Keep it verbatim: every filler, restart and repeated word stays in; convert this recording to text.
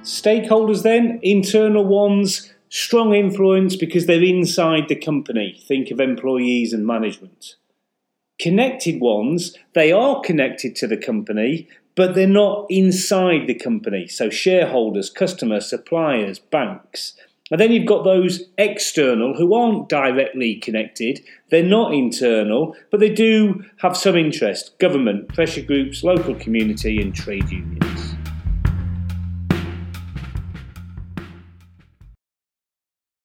Stakeholders then, internal ones, strong influence because they're inside the company. Think of employees and management. Connected ones, they are connected to the company, but they're not inside the company. So shareholders, customers, suppliers, banks. And then you've got those external who aren't directly connected. They're not internal, but they do have some interest. Government, pressure groups, local community and trade unions.